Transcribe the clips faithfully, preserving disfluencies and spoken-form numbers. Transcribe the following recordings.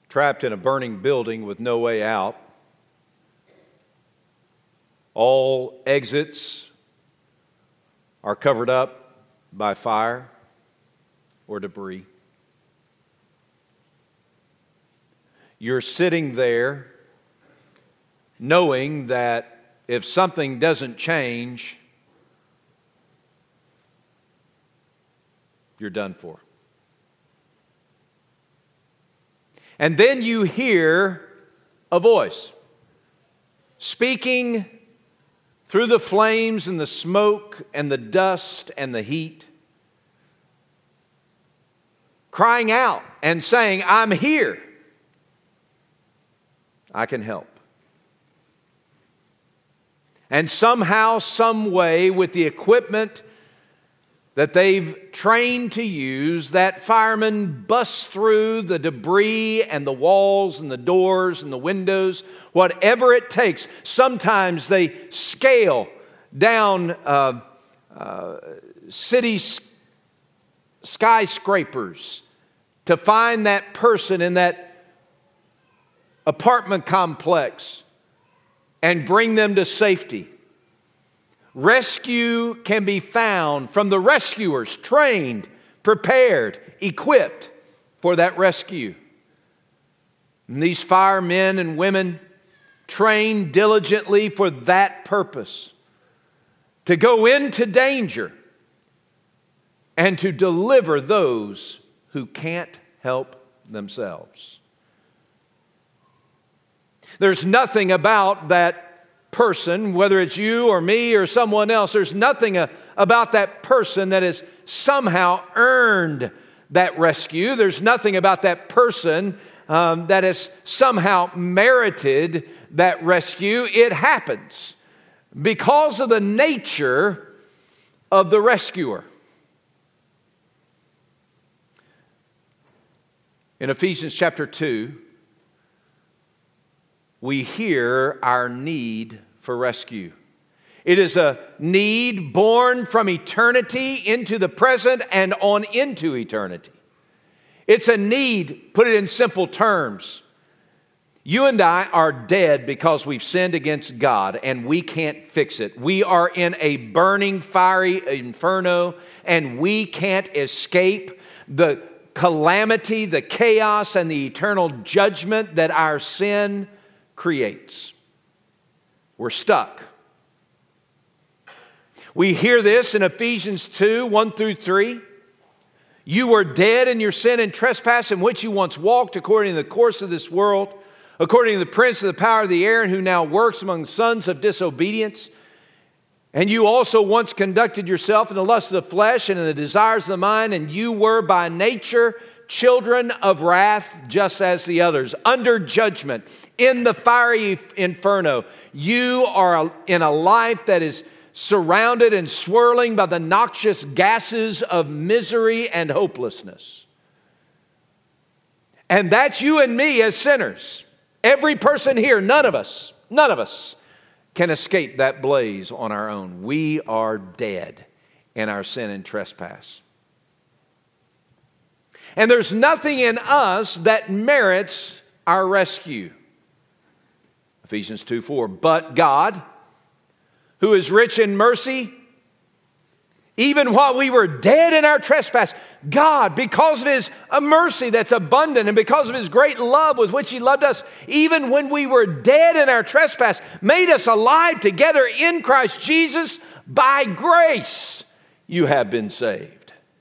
trapped in a burning building with no way out. All exits are covered up by fire or debris. You're sitting there knowing that if something doesn't change, you're done for. And then you hear a voice speaking through the flames and the smoke and the dust and the heat, crying out and saying, I'm here. I can help. And somehow, some way, with the equipment that they've trained to use, that fireman busts through the debris and the walls and the doors and the windows, whatever it takes. Sometimes they scale down uh, uh, city skyscrapers to find that person in that apartment complex and bring them to safety. Rescue can be found from the rescuers, trained, prepared, equipped for that rescue. And these firemen and women trained diligently for that purpose, to go into danger and to deliver those who can't help themselves. There's nothing about that person, whether it's you or me or someone else, there's nothing a, about that person that has somehow earned that rescue. There's nothing about that person um, that has somehow merited that rescue. It happens because of the nature of the rescuer. In Ephesians chapter two, we hear our need for rescue. It is a need born from eternity into the present and on into eternity. It's a need, put it in simple terms. You and I are dead because we've sinned against God and we can't fix it. We are in a burning, fiery inferno and we can't escape the calamity, the chaos, and the eternal judgment that our sin creates. We're stuck. We hear this in Ephesians two, one through three. You were dead in your sin and trespass in which you once walked according to the course of this world, according to the prince of the power of the air, and who now works among the sons of disobedience. And you also once conducted yourself in the lust of the flesh and in the desires of the mind, and you were by nature children of wrath, just as the others, under judgment, in the fiery inferno. You are in a life that is surrounded and swirling by the noxious gases of misery and hopelessness. And that's you and me as sinners. Every person here, none of us, none of us can escape that blaze on our own. We are dead in our sin and trespass. And there's nothing in us that merits our rescue. Ephesians two four. But God, who is rich in mercy, even while we were dead in our trespass, God, because of His mercy that's abundant and because of His great love with which He loved us, even when we were dead in our trespass, made us alive together in Christ Jesus. By grace you have been saved.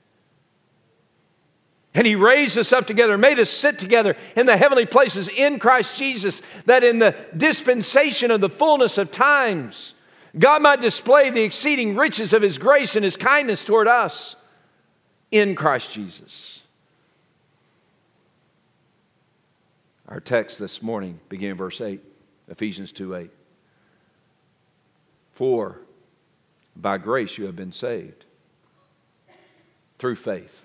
And He raised us up together, made us sit together in the heavenly places in Christ Jesus, that in the dispensation of the fullness of times, God might display the exceeding riches of His grace and His kindness toward us in Christ Jesus. Our text this morning began in verse eight, Ephesians two eight. For by grace you have been saved through faith.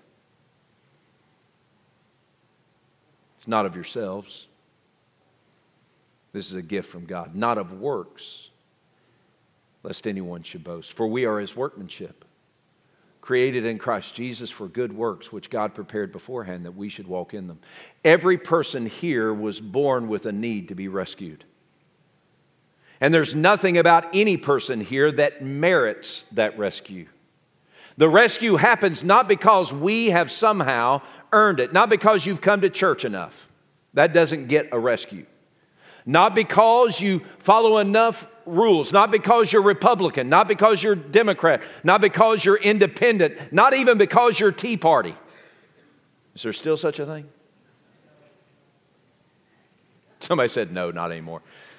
It's not of yourselves. This is a gift from God, not of works, lest anyone should boast. For we are His workmanship, created in Christ Jesus for good works, which God prepared beforehand that we should walk in them. Every person here was born with a need to be rescued. And there's nothing about any person here that merits that rescue. The rescue happens not because we have somehow earned it, not because you've come to church enough. That doesn't get a rescue. Not because you follow enough rules, not because you're Republican, not because you're Democrat, not because you're independent, not even because you're Tea Party. Is there still such a thing? Somebody said no, not anymore.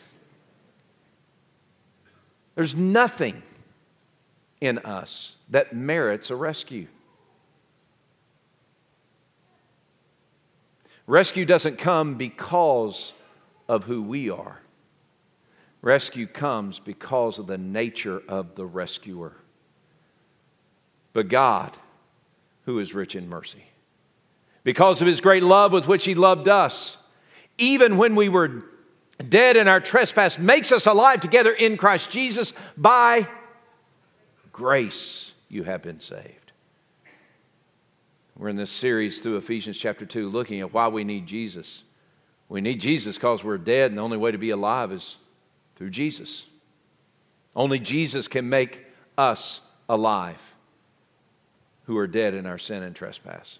There's nothing in us that merits a rescue. Rescue doesn't come because of who we are. Rescue comes because of the nature of the rescuer. But God, who is rich in mercy, because of His great love with which He loved us, even when we were dead in our trespass, makes us alive together in Christ Jesus. By grace you have been saved. We're in this series through Ephesians chapter two, looking at why we need Jesus. We need Jesus because we're dead, and the only way to be alive is through Jesus. Only Jesus can make us alive who are dead in our sin and trespass.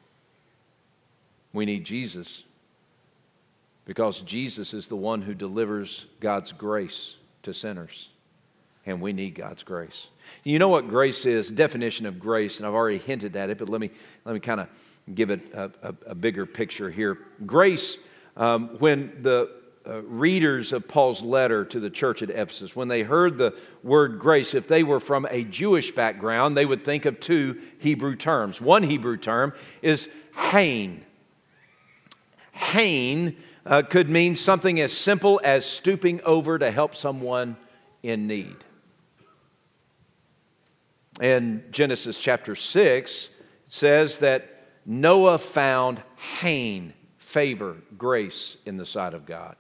We need Jesus because Jesus is the one who delivers God's grace to sinners. And we need God's grace. You know what grace is? Definition of grace, and I've already hinted at it, but let me, let me kind of give it a, a, a bigger picture here. Grace, um, when the uh, readers of Paul's letter to the church at Ephesus, when they heard the word grace, if they were from a Jewish background, they would think of two Hebrew terms. One Hebrew term is hain. Hain uh, could mean something as simple as stooping over to help someone in need. In Genesis chapter six, it says that Noah found hain, favor, grace in the sight of God.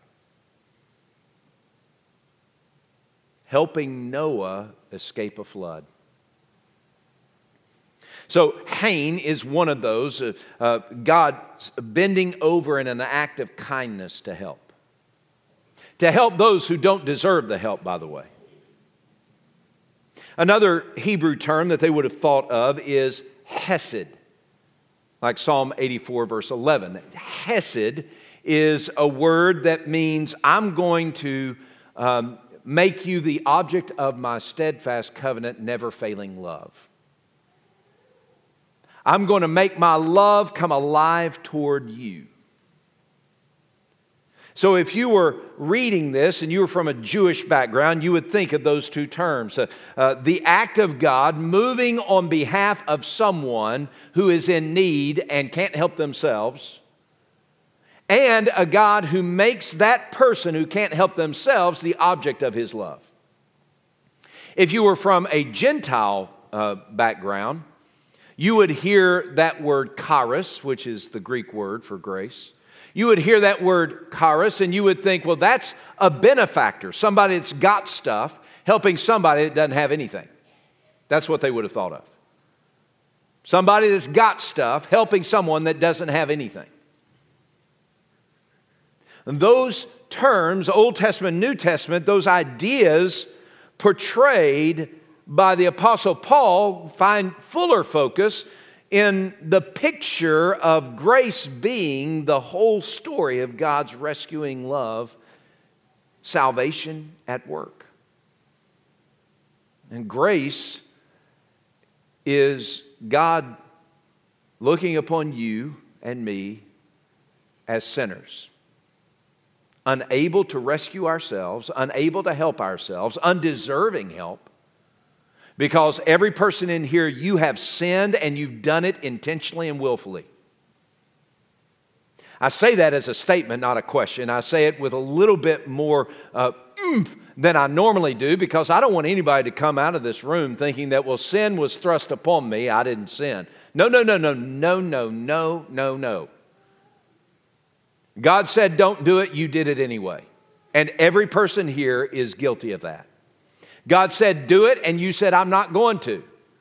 Helping Noah escape a flood. So hain is one of those, uh, uh, God bending over in an act of kindness to help. To help those who don't deserve the help, by the way. Another Hebrew term that they would have thought of is hesed, like Psalm eighty-four, verse eleven. Hesed is a word that means I'm going to um, make you the object of my steadfast covenant, never failing love. I'm going to make my love come alive toward you. So if you were reading this and you were from a Jewish background, you would think of those two terms. Uh, uh, the act of God moving on behalf of someone who is in need and can't help themselves, and a God who makes that person who can't help themselves the object of His love. If you were from a Gentile uh, background, you would hear that word charis, which is the Greek word for grace. You would hear that word charis and you would think, well, that's a benefactor, somebody that's got stuff, helping somebody that doesn't have anything. That's what they would have thought of. Somebody that's got stuff, helping someone that doesn't have anything. And those terms, Old Testament, New Testament, those ideas portrayed by the Apostle Paul find fuller focus in the picture of grace being the whole story of God's rescuing love, salvation at work. And grace is God looking upon you and me as sinners, unable to rescue ourselves, unable to help ourselves, undeserving help. Because every person in here, you have sinned and you've done it intentionally and willfully. I say that as a statement, not a question. I say it with a little bit more uh, oomph than I normally do because I don't want anybody to come out of this room thinking that, well, sin was thrust upon me, I didn't sin. No, no, no, no, no, no, no, no, no. God said don't do it, you did it anyway. And every person here is guilty of that. God said do it, and you said I'm not going to.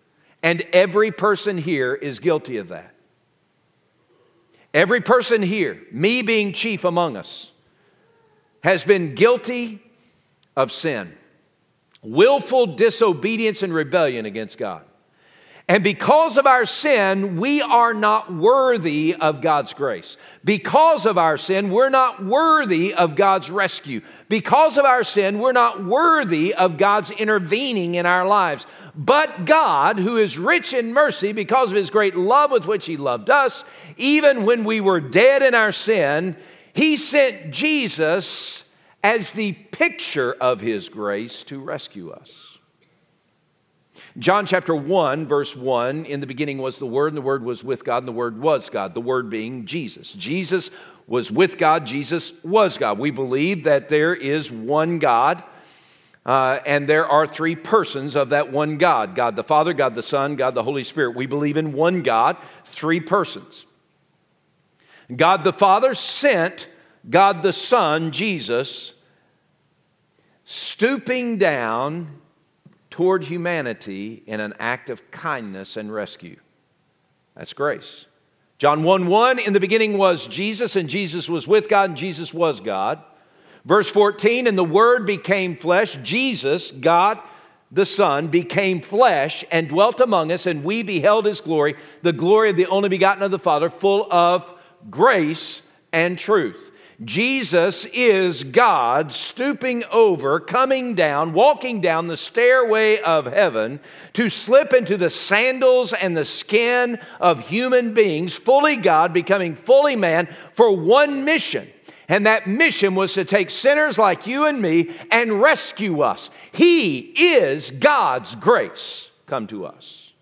And every person here is guilty of that. Every person here, me being chief among us, has been guilty of sin. Willful disobedience and rebellion against God. And because of our sin, we are not worthy of God's grace. Because of our sin, we're not worthy of God's rescue. Because of our sin, we're not worthy of God's intervening in our lives. But God, who is rich in mercy because of His great love with which He loved us, even when we were dead in our sin, He sent Jesus as the picture of His grace to rescue us. John chapter one, verse one, in the beginning was the Word, and the Word was with God, and the Word was God, the Word being Jesus. Jesus was with God, Jesus was God. We believe that there is one God, uh, and there are three persons of that one God. God the Father, God the Son, God the Holy Spirit. We believe in one God, three persons. God the Father sent God the Son, Jesus, stooping down toward humanity in an act of kindness and rescue. That's grace. John one one, in the beginning was Jesus, and Jesus was with God, and Jesus was God. Verse fourteen, and the Word became flesh. Jesus, God the Son, became flesh and dwelt among us, and we beheld His glory, the glory of the only begotten of the Father, full of grace and truth. Jesus is God stooping over, coming down, walking down the stairway of heaven to slip into the sandals and the skin of human beings, fully God, becoming fully man, for one mission. And that mission was to take sinners like you and me and rescue us. He is God's grace come to us.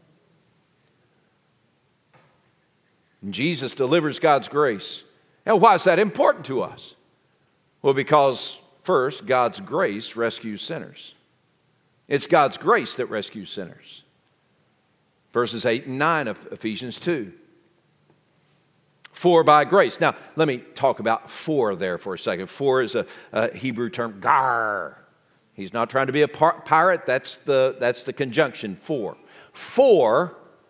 And Jesus delivers God's grace. Now, why is that important to us? Well, because first, God's grace rescues sinners. It's God's grace that rescues sinners. Verses eight and nine of Ephesians two. For by grace. Now, let me talk about for there for a second. For is a, a Hebrew term, gar. He's not trying to be a par- pirate. That's the, that's the conjunction, for. For,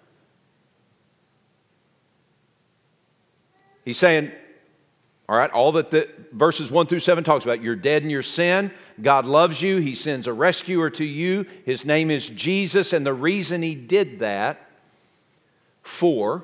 he's saying, all right, all that the verses one through seven talks about. You're dead in your sin. God loves you. He sends a rescuer to you. His name is Jesus. And the reason He did that, for,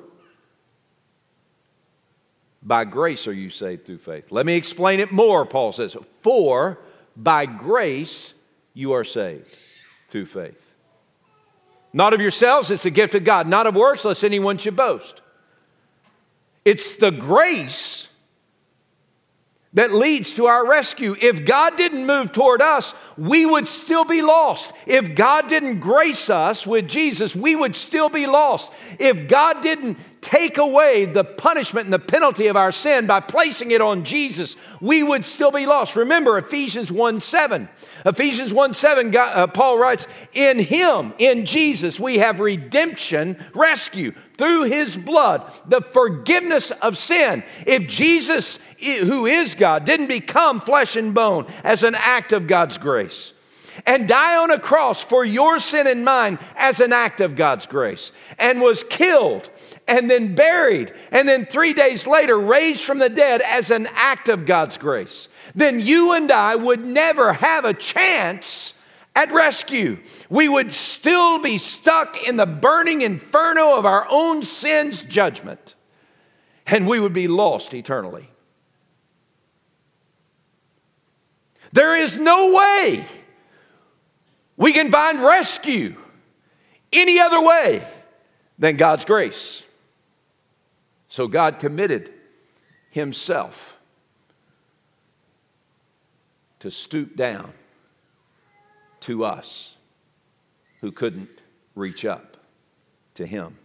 by grace are you saved through faith. Let me explain it more, Paul says. For, by grace you are saved through faith. Not of yourselves, it's a gift of God. Not of works, lest anyone should boast. It's the grace that leads to our rescue. If God didn't move toward us, we would still be lost. If God didn't grace us with Jesus, we would still be lost. If God didn't take away the punishment and the penalty of our sin by placing it on Jesus, we would still be lost. Remember Ephesians one seven. Ephesians one seven, God, uh, Paul writes, in Him, in Jesus, we have redemption, rescue, through His blood, the forgiveness of sin. If Jesus, who is God, didn't become flesh and bone as an act of God's grace, and die on a cross for your sin and mine as an act of God's grace, and was killed and then buried and then three days later raised from the dead as an act of God's grace, then you and I would never have a chance at rescue. We would still be stuck in the burning inferno of our own sin's judgment, and we would be lost eternally. There is no way we can find rescue any other way than God's grace. So God committed Himself to stoop down to us who couldn't reach up to Him.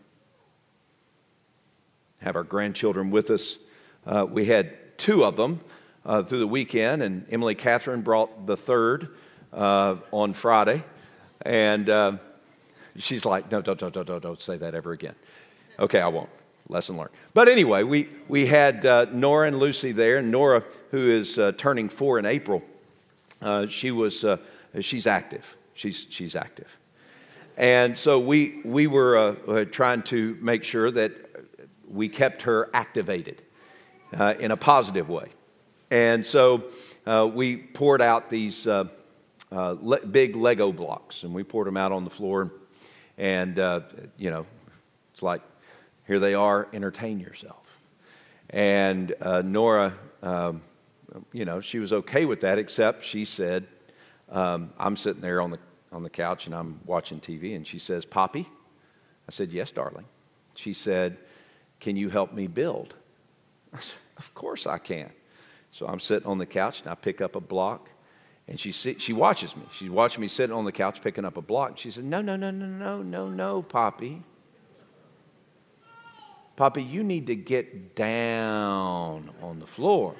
Have our grandchildren with us. Uh, we had two of them uh, through the weekend, and Emily Catherine brought the third uh, on Friday. And uh, she's like, no, don't, don't, don't, don't, don't say that ever again. Okay, I won't. Lesson learned. But anyway, we, we had uh, Nora and Lucy there. And Nora, who is uh, turning four in April, uh, she was, uh, she's active. She's, she's active. And so we, we were uh, trying to make sure that we kept her activated uh, in a positive way. And so uh, we poured out these uh, uh, le- big Lego blocks, and we poured them out on the floor. And, uh, you know, it's like, here they are, entertain yourself. And uh, Nora, um, you know, she was okay with that, except she said, um, I'm sitting there on the on the couch and I'm watching T V, and she says, Poppy? I said, yes, darling. She said, can you help me build? I said, of course I can. So I'm sitting on the couch and I pick up a block, and she sit, she watches me. She's watching me sitting on the couch picking up a block. And she said, no, no, no, no, no, no, no, Poppy. Poppy, you need to get down on the floor.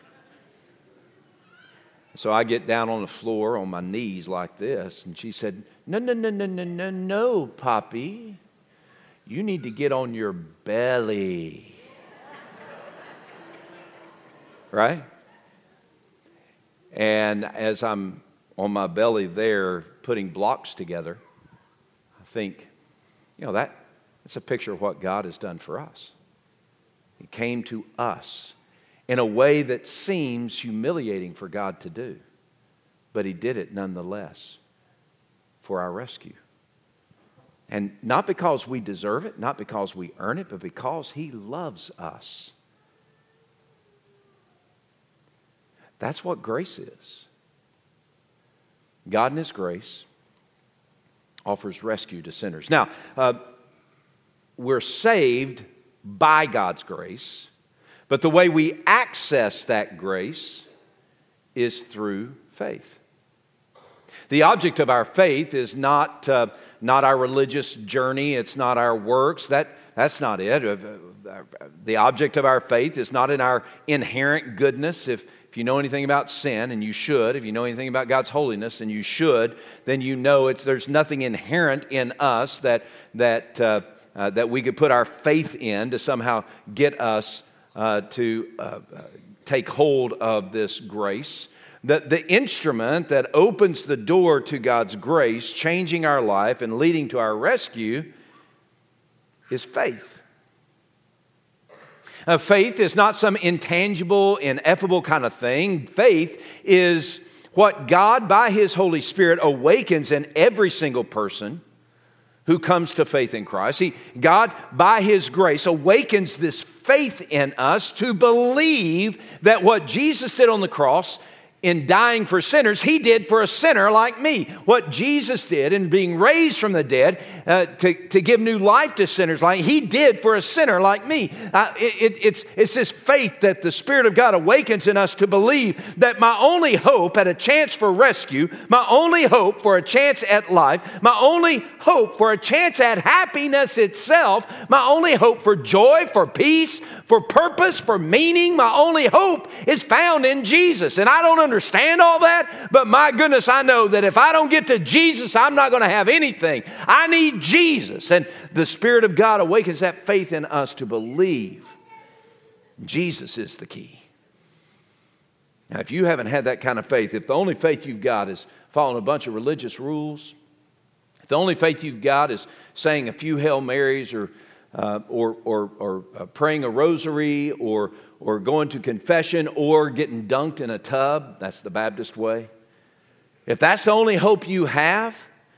So I get down on the floor on my knees like this, and she said, no, no, no, no, no, no, no, Poppy. You need to get on your belly. Right? And as I'm on my belly there putting blocks together, I think, you know, that that's a picture of what God has done for us. He came to us in a way that seems humiliating for God to do, but He did it nonetheless for our rescue. And not because we deserve it, not because we earn it, but because He loves us. That's what grace is. God in His grace offers rescue to sinners. Now, uh, we're saved by God's grace, but the way we access that grace is through faith. The object of our faith is not, uh, not our religious journey. It's not our works. That, that's not it. The object of our faith is not in our inherent goodness. If, if you know anything about sin, and you should, if you know anything about God's holiness, and you should, then you know it's, there's nothing inherent in us that, that, uh, uh, that we could put our faith in to somehow get us uh, to uh, take hold of this grace. The, the instrument that opens the door to God's grace, changing our life and leading to our rescue, is faith. Uh, faith is not some intangible, ineffable kind of thing. Faith is what God, by His Holy Spirit, awakens in every single person who comes to faith in Christ. He, God, by His grace, awakens this faith in us to believe that what Jesus did on the cross in dying for sinners, He did for a sinner like me. What Jesus did in being raised from the dead uh, to, to give new life to sinners like He did for a sinner like me. Uh, it, it, it's, it's this faith that the Spirit of God awakens in us to believe that my only hope at a chance for rescue, my only hope for a chance at life, my only hope for a chance at happiness itself, my only hope for joy, for peace, for purpose, for meaning, my only hope is found in Jesus. And I don't understand all that, but my goodness, I know that if I don't get to Jesus, I'm not going to have anything. I need Jesus. And the Spirit of God awakens that faith in us to believe Jesus is the key. Now, if you haven't had that kind of faith, if the only faith you've got is following a bunch of religious rules, if the only faith you've got is saying a few Hail Marys or Uh, or or, or uh, praying a rosary, or or going to confession, or getting dunked in a tub. That's the Baptist way. If that's the only hope you have,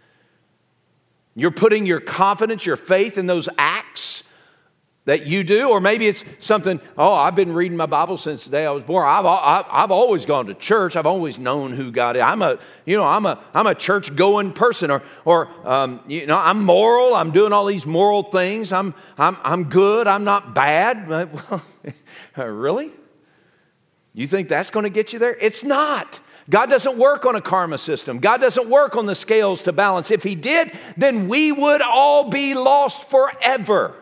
you're putting your confidence, your faith in those acts that you do, or maybe it's something, oh, I've been reading my Bible since the day I was born. I've, I've, I've always gone to church. I've always known who God is. I'm a, you know, I'm a, I'm a church-going person, or, or, um, you know, I'm moral. I'm doing all these moral things. I'm, I'm, I'm good. I'm not bad. Well, really? You think that's going to get you there? It's not. God doesn't work on a karma system. God doesn't work on the scales to balance. If He did, then we would all be lost forever.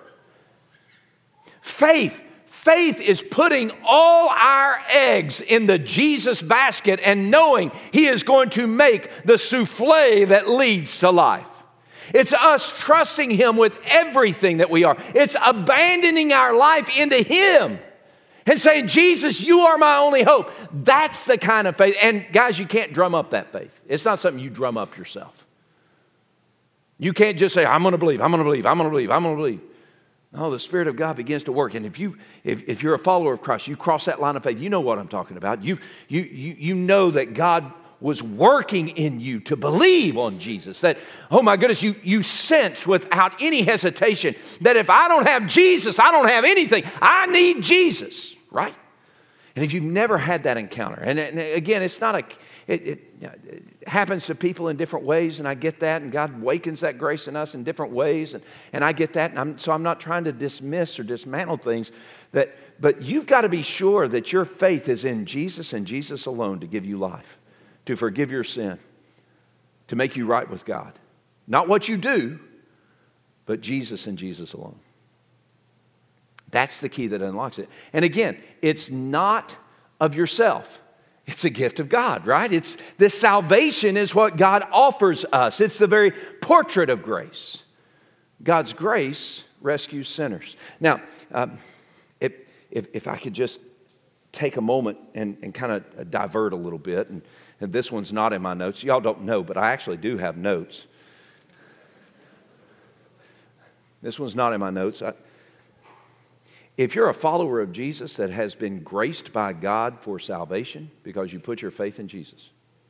Faith, faith is putting all our eggs in the Jesus basket and knowing He is going to make the souffle that leads to life. It's us trusting Him with everything that we are. It's abandoning our life into Him and saying, Jesus, You are my only hope. That's the kind of faith. And guys, you can't drum up that faith. It's not something you drum up yourself. You can't just say, I'm going to believe, I'm going to believe, I'm going to believe, I'm going to believe. No, the Spirit of God begins to work. And if, you, if, if you're a follower of Christ, you cross that line of faith, you know what I'm talking about. You, you, you, you know that God was working in you to believe on Jesus. That, oh my goodness, you, you sensed without any hesitation that if I don't have Jesus, I don't have anything. I need Jesus, right? And if you've never had that encounter, and, and again, it's not a, it, it, it happens to people in different ways, and I get that, and God wakens that grace in us in different ways, and, and I get that, and I'm, so I'm not trying to dismiss or dismantle things, that, but you've got to be sure that your faith is in Jesus and Jesus alone to give you life, to forgive your sin, to make you right with God. Not what you do, but Jesus and Jesus alone. That's the key that unlocks it. And again, it's not of yourself. It's a gift of God, right? It's this salvation is what God offers us. It's the very portrait of grace. God's grace rescues sinners. Now, um, if, if, if I could just take a moment and, and kind of divert a little bit, and, and this one's not in my notes. Y'all don't know, but I actually do have notes. This one's not in my notes. I, If you're a follower of Jesus that has been graced by God for salvation because you put your faith in Jesus,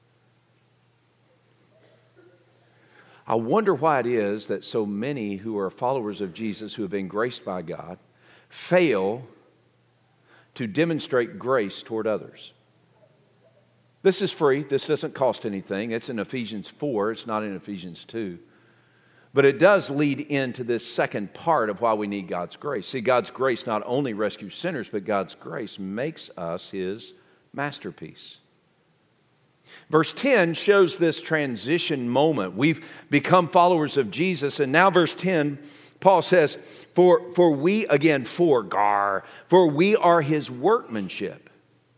I wonder why it is that so many who are followers of Jesus who have been graced by God fail to demonstrate grace toward others. This is free. This doesn't cost anything. It's in Ephesians four. It's not in Ephesians two. But it does lead into this second part of why we need God's grace. See, God's grace not only rescues sinners, but God's grace makes us His masterpiece. Verse ten shows this transition moment. We've become followers of Jesus, and now verse ten, Paul says, For, for we, again, for, gar, for we are His workmanship,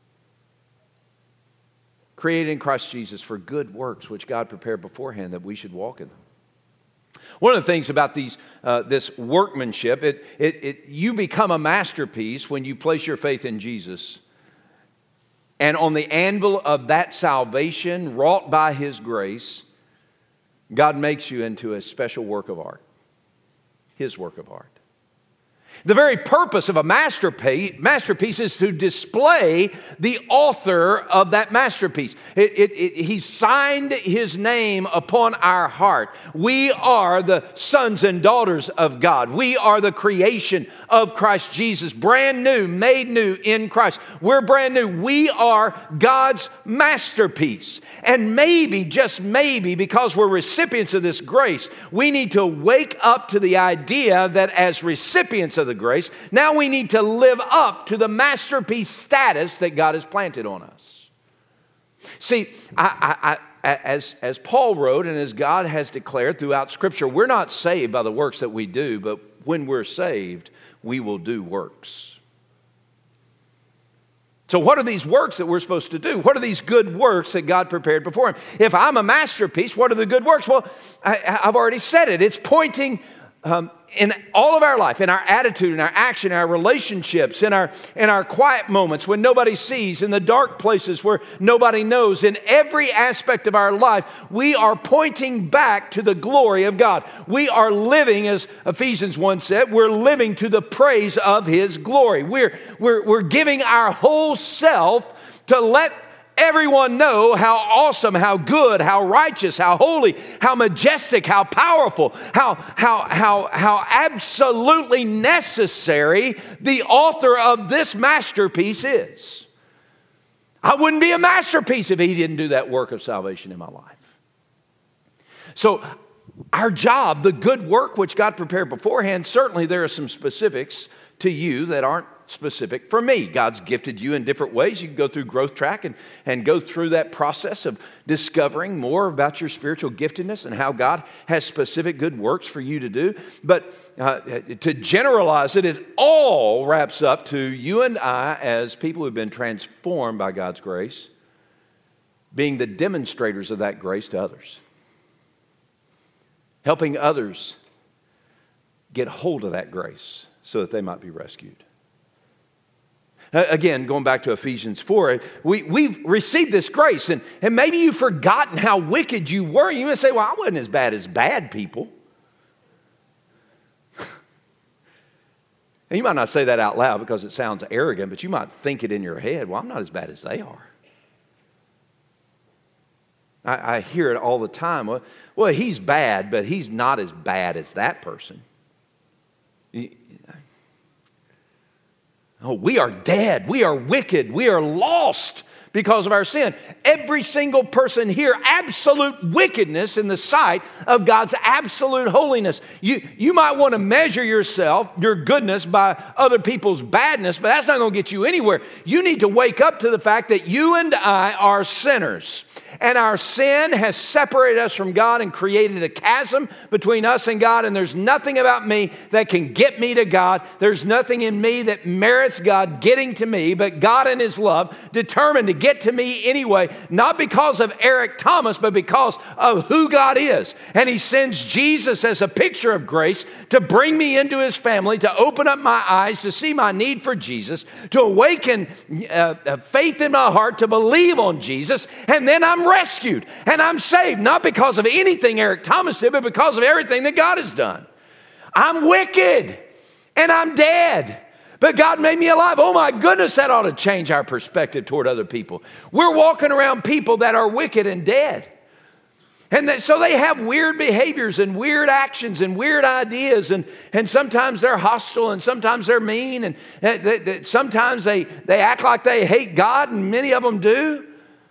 created in Christ Jesus for good works, which God prepared beforehand that we should walk in them. One of the things about these, uh, this workmanship, it, it, it, you become a masterpiece when you place your faith in Jesus. And on the anvil of that salvation, wrought by His grace, God makes you into a special work of art. His work of art. The very purpose of a masterpiece, masterpiece is to display the author of that masterpiece. It, it, it, he signed His name upon our heart. We are the sons and daughters of God. We are the creation of Christ Jesus, brand new, made new in Christ. We're brand new. We are God's masterpiece. And maybe, just maybe, because we're recipients of this grace, we need to wake up to the idea that as recipients of the grace, now we need to live up to the masterpiece status that God has planted on us. See, I, I, I, as, as Paul wrote and as God has declared throughout Scripture, we're not saved by the works that we do, but when we're saved, we will do works. So what are these works that we're supposed to do? What are these good works that God prepared before Him? If I'm a masterpiece, what are the good works? Well, I, I've already said it. It's pointing um, in all of our life, in our attitude, in our action, in our relationships, in our, in our quiet moments when nobody sees, in the dark places where nobody knows, in every aspect of our life, we are pointing back to the glory of God. We are living, as Ephesians one said, we're living to the praise of His glory. We're, we're, we're giving our whole self to let everyone know how awesome, how good, how righteous, how holy, how majestic, how powerful, how, how, how, how absolutely necessary the author of this masterpiece is. I wouldn't be a masterpiece if He didn't do that work of salvation in my life. So our job, the good work which God prepared beforehand, certainly there are some specifics to you that aren't specific for me. God's gifted you in different ways. You can go through Growth Track and, and go through that process of discovering more about your spiritual giftedness and how God has specific good works for you to do. But uh, to generalize it, it all wraps up to you and I as people who've been transformed by God's grace, being the demonstrators of that grace to others. Helping others get hold of that grace so that they might be rescued. Again, going back to Ephesians four, we, we've received this grace, and, and maybe you've forgotten how wicked you were. You may say, well, I wasn't as bad as bad people. And you might not say that out loud because it sounds arrogant, but you might think it in your head, well, I'm not as bad as they are. I, I hear it all the time. Well, well, he's bad, but he's not as bad as that person. Oh, we are dead. We are wicked. We are lost because of our sin. Every single person here, absolute wickedness in the sight of God's absolute holiness. You, you might want to measure yourself, your goodness, by other people's badness, but that's not going to get you anywhere. You need to wake up to the fact that you and I are sinners. And our sin has separated us from God and created a chasm between us and God. And there's nothing about me that can get me to God. There's nothing in me that merits God getting to me. But God in His love determined to get to me anyway, not because of Eric Thomas, but because of who God is. And He sends Jesus as a picture of grace to bring me into His family, to open up my eyes, to see my need for Jesus, to awaken uh, faith in my heart, to believe on Jesus. And then I'm rescued and I'm saved, not because of anything Eric Thomas did, but because of everything that God has done. I'm wicked and I'm dead, but God made me alive. Oh my goodness, that ought to change our perspective toward other people. We're walking around people that are wicked and dead. And that, so they have weird behaviors and weird actions and weird ideas. And, and sometimes they're hostile and sometimes they're mean. And they, they, sometimes they, they act like they hate God, and many of them do.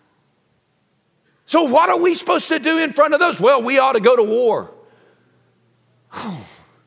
So what are we supposed to do in front of those? Well, we ought to go to war. Oh.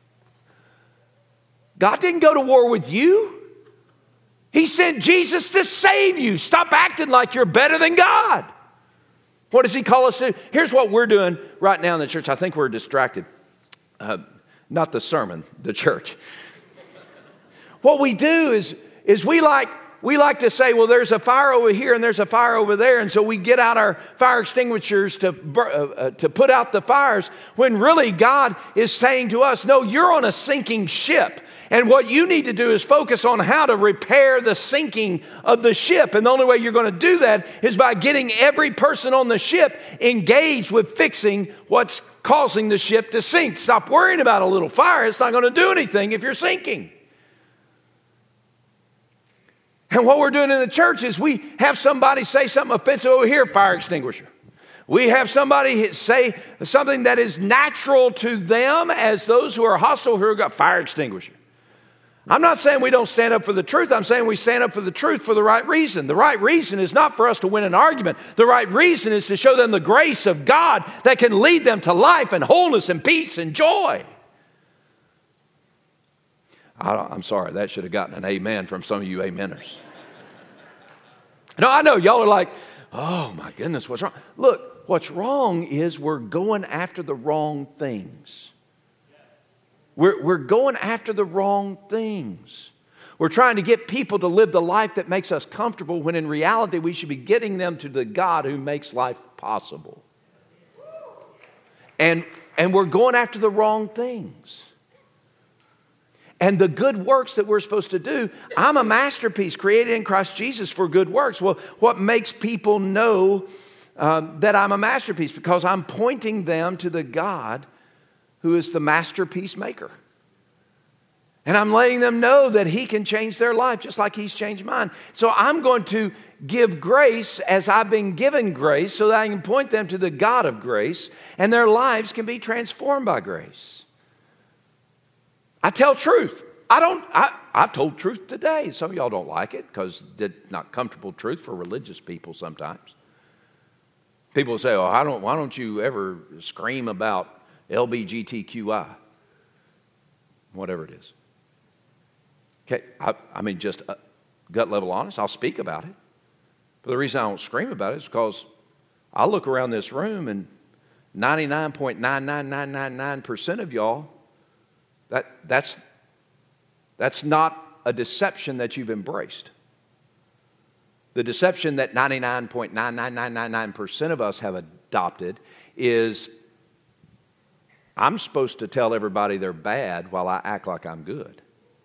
God didn't go to war with you. He sent Jesus to save you. Stop acting like you're better than God. What does He call us to do? Here's what we're doing right now in the church. I think we're distracted. Uh, not the sermon, the church. What we do is, is we like... We like to say, well, there's a fire over here and there's a fire over there. And so we get out our fire extinguishers to, uh, uh, to put out the fires, when really God is saying to us, no, you're on a sinking ship. And what you need to do is focus on how to repair the sinking of the ship. And the only way you're going to do that is by getting every person on the ship engaged with fixing what's causing the ship to sink. Stop worrying about a little fire. It's not going to do anything if you're sinking. And what we're doing in the church is we have somebody say something offensive over here, fire extinguisher. We have somebody say something that is natural to them as those who are hostile, who have got fire extinguisher. I'm not saying we don't stand up for the truth. I'm saying we stand up for the truth for the right reason. The right reason is not for us to win an argument. The right reason is to show them the grace of God that can lead them to life and wholeness and peace and joy. I I'm sorry, that should have gotten an amen from some of you ameners. No, I know y'all are like, oh my goodness, what's wrong? Look, what's wrong is we're going after the wrong things. We're, we're going after the wrong things. We're trying to get people to live the life that makes us comfortable, when in reality we should be getting them to the God who makes life possible. And, and we're going after the wrong things. And the good works that we're supposed to do, I'm a masterpiece created in Christ Jesus for good works. Well, what makes people know um, that I'm a masterpiece? Because I'm pointing them to the God who is the masterpiece maker. And I'm letting them know that He can change their life just like He's changed mine. So I'm going to give grace as I've been given grace, so that I can point them to the God of grace, and their lives can be transformed by grace. I tell truth. I don't, I, I've told truth today. Some of y'all don't like it because it's not comfortable truth for religious people sometimes. People say, oh, I don't, why don't you ever scream about L G B T Q I? Whatever it is. Okay, I, I mean, just uh, gut level honest, I'll speak about it. But the reason I don't scream about it is because I look around this room and ninety-nine point nine nine nine nine nine percent of y'all, That, that's, that's not a deception that you've embraced. The deception that ninety-nine point nine nine nine nine nine percent of us have adopted is, I'm supposed to tell everybody they're bad while I act like I'm good.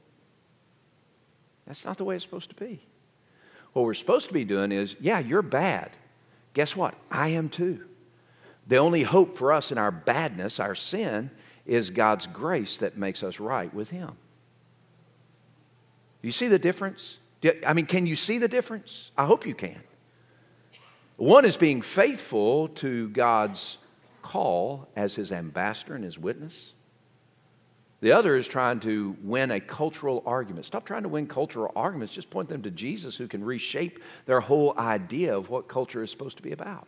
That's not the way it's supposed to be. What we're supposed to be doing is, yeah, you're bad. Guess what? I am too. The only hope for us in our badness, our sin, is God's grace that makes us right with Him. You see the difference? I mean, can you see the difference? I hope you can. One is being faithful to God's call as his ambassador and his witness. The other is trying to win a cultural argument. Stop trying to win cultural arguments. Just point them to Jesus, who can reshape their whole idea of what culture is supposed to be about.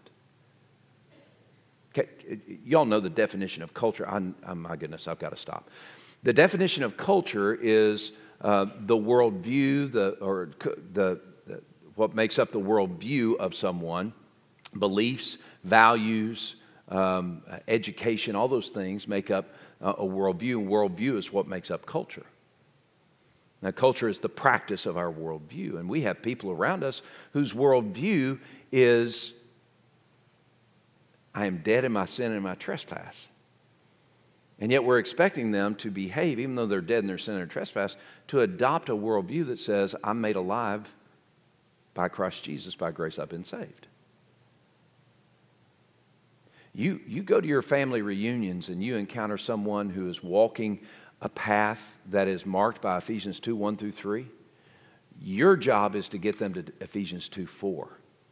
Okay, y'all know the definition of culture. I'm, oh my goodness, I've got to stop. The definition of culture is uh, the worldview, the or the, the what makes up the worldview of someone, beliefs, values, um, education. All those things make up uh, a worldview. And worldview is what makes up culture. Now, culture is the practice of our worldview, and we have people around us whose worldview is, I am dead in my sin and my trespass. And yet we're expecting them to behave, even though they're dead in their sin and trespass, to adopt a worldview that says, I'm made alive by Christ Jesus. By grace I've been saved. You, you go to your family reunions and you encounter someone who is walking a path that is marked by Ephesians two, one through three. Your job is to get them to Ephesians two, four.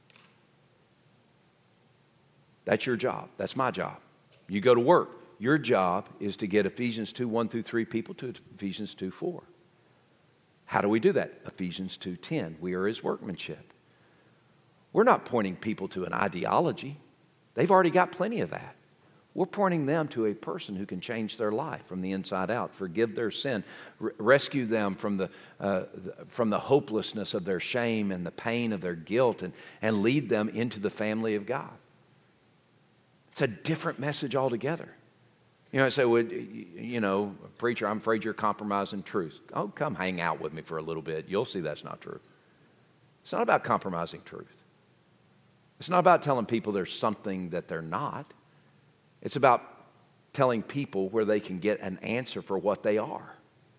That's your job. That's my job. You go to work. Your job is to get Ephesians two, one through three people to Ephesians two, four. How do we do that? Ephesians two, ten. We are his workmanship. We're not pointing people to an ideology. They've already got plenty of that. We're pointing them to a person who can change their life from the inside out, forgive their sin, r- rescue them from the, uh, the from the hopelessness of their shame and the pain of their guilt, and, and lead them into the family of God. It's a different message altogether. You know, I say, well, you know, preacher, I'm afraid you're compromising truth. Oh, come hang out with me for a little bit. You'll see that's not true. It's not about compromising truth. It's not about telling people there's something that they're not. It's about telling people where they can get an answer for what they are.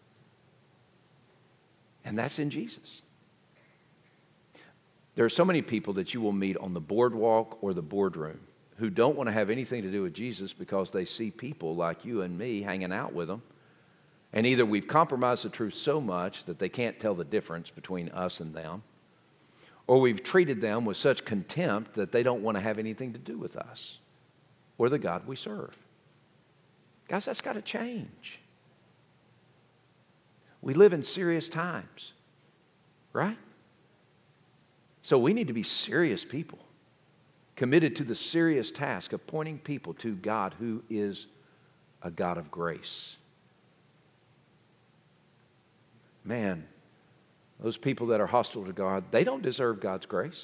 And that's in Jesus. There are so many people that you will meet on the boardwalk or the boardroom who don't want to have anything to do with Jesus because they see people like you and me hanging out with them. And either we've compromised the truth so much that they can't tell the difference between us and them, or we've treated them with such contempt that they don't want to have anything to do with us or the God we serve. Guys, that's got to change. We live in serious times, right? So we need to be serious people, committed to the serious task of pointing people to God, who is a God of grace. Man, those people that are hostile to God, they don't deserve God's grace.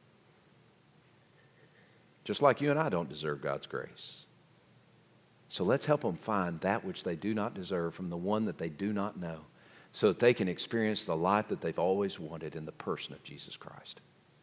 Just like you and I don't deserve God's grace. So let's help them find that which they do not deserve from the one that they do not know, so that they can experience the life that they've always wanted in the person of Jesus Christ.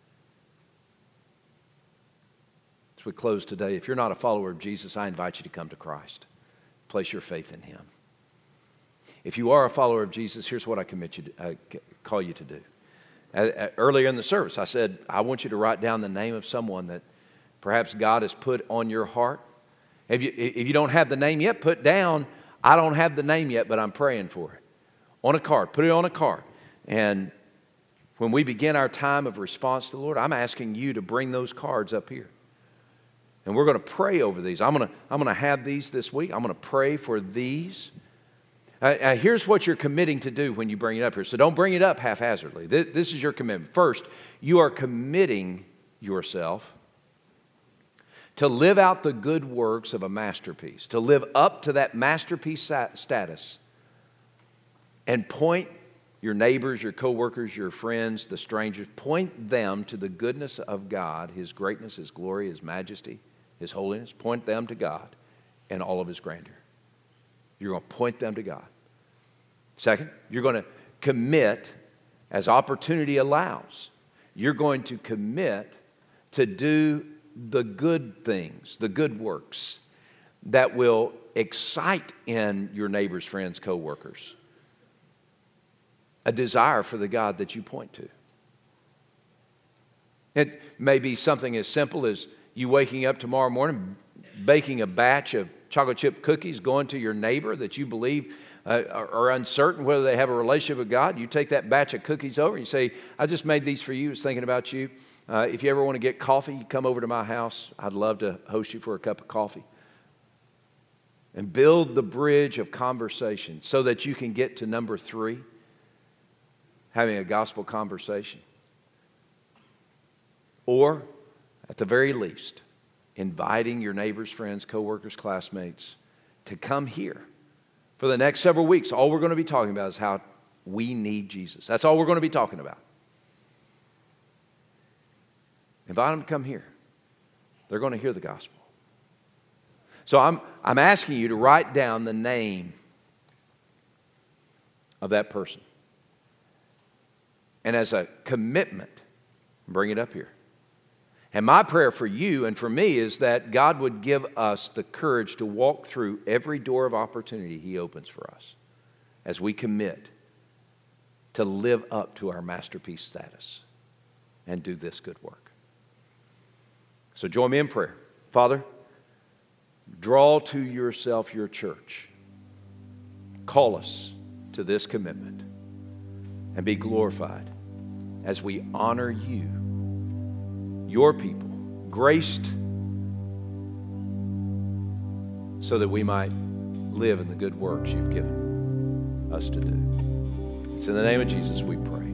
As we close today, if you're not a follower of Jesus, I invite you to come to Christ. Place your faith in him. If you are a follower of Jesus, here's what I commit you to, uh, call you to do. Uh, uh, earlier in the service, I said, I want you to write down the name of someone that perhaps God has put on your heart. If you, if you don't have the name yet, put down, I don't have the name yet, but I'm praying for it. On a card, put it on a card. And when we begin our time of response to the Lord, I'm asking you to bring those cards up here. And we're going to pray over these. I'm going to, I'm going to have these this week. I'm going to pray for these. Uh, uh, here's what you're committing to do when you bring it up here. So don't bring it up haphazardly. This, this is your commitment. First, you are committing yourself to live out the good works of a masterpiece, to live up to that masterpiece status, and point your neighbors, your coworkers, your friends, the strangers, point them to the goodness of God, his greatness, his glory, his majesty, his holiness. Point them to God and all of his grandeur. You're going to point them to God. Second, you're going to commit, as opportunity allows, you're going to commit to do the good things, the good works that will excite in your neighbors, friends, co-workers a desire for the God that you point to. It may be something as simple as you waking up tomorrow morning, baking a batch of chocolate chip cookies, going to your neighbor that you believe uh, are, are uncertain whether they have a relationship with God, you take that batch of cookies over and you say, I just made these for you. I was thinking about you. Uh, if you ever want to get coffee, you come over to my house. I'd love to host you for a cup of coffee. And build the bridge of conversation so that you can get to number three, having a gospel conversation. Or, at the very least, inviting your neighbors, friends, coworkers, classmates to come here. For the next several weeks, all we're going to be talking about is how we need Jesus. That's all we're going to be talking about. Invite them to come here. They're going to hear the gospel. So I'm, I'm asking you to write down the name of that person. And as a commitment, bring it up here. And my prayer for you and for me is that God would give us the courage to walk through every door of opportunity He opens for us as we commit to live up to our masterpiece status and do this good work. So join me in prayer. Father, draw to yourself your church. Call us to this commitment and be glorified as we honor you, your people, graced so that we might live in the good works you've given us to do. It's in the name of Jesus we pray.